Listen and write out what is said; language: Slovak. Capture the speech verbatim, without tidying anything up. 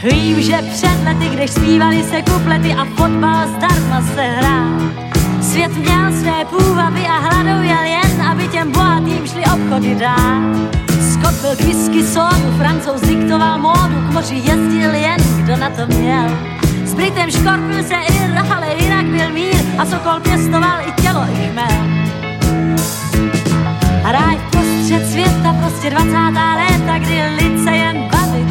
Vím, že před lety, když zpívali se kuplety a fotbal zdarma se hrál. Svět měl své půvaby a hladověl jen, aby těm bohatým šli obchody dál. Scott byl k whisky sódu, Francouz diktoval módu, k moři jezdil jen, kdo na to měl. S Britem škorpil se Ir, ale jinak byl mír a Sokol pěstoval i